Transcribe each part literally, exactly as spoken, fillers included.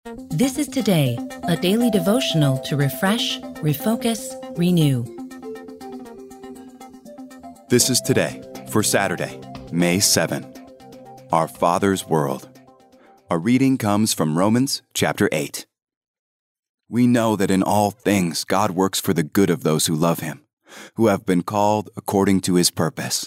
This is Today, a daily devotional to refresh, refocus, renew. This is Today for Saturday, May seventh. Our Father's World. Our reading comes from Romans chapter eight. We know that in all things God works for the good of those who love Him, who have been called according to His purpose.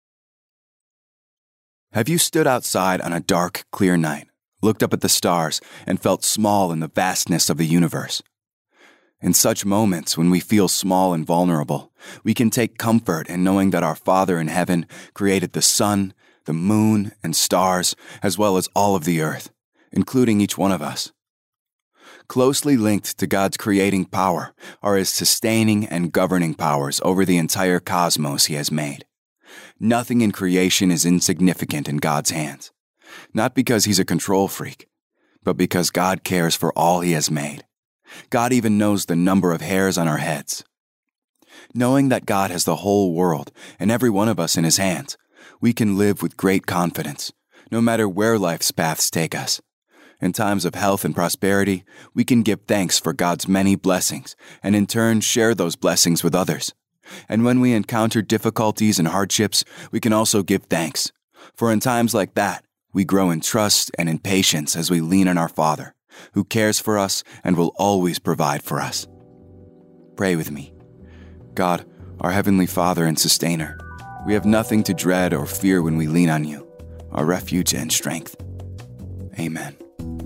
Have you stood outside on a dark, clear night, looked up at the stars, and felt small in the vastness of the universe? In such moments, when we feel small and vulnerable, we can take comfort in knowing that our Father in heaven created the sun, the moon, and stars, as well as all of the earth, including each one of us. Closely linked to God's creating power are His sustaining and governing powers over the entire cosmos He has made. Nothing in creation is insignificant in God's hands, not because He's a control freak, but because God cares for all He has made. God even knows the number of hairs on our heads. Knowing that God has the whole world and every one of us in His hands, we can live with great confidence, no matter where life's paths take us. In times of health and prosperity, we can give thanks for God's many blessings and in turn share those blessings with others. And when we encounter difficulties and hardships, we can also give thanks. For in times like that, we grow in trust and in patience as we lean on our Father, who cares for us and will always provide for us. Pray with me. God, our Heavenly Father and Sustainer, we have nothing to dread or fear when we lean on You, our refuge and strength. Amen.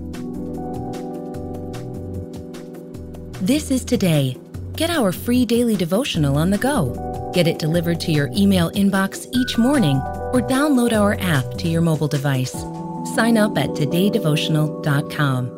This is Today. Get our free daily devotional on the go. Get it delivered to your email inbox each morning or download our app to your mobile device. Sign up at today devotional dot com.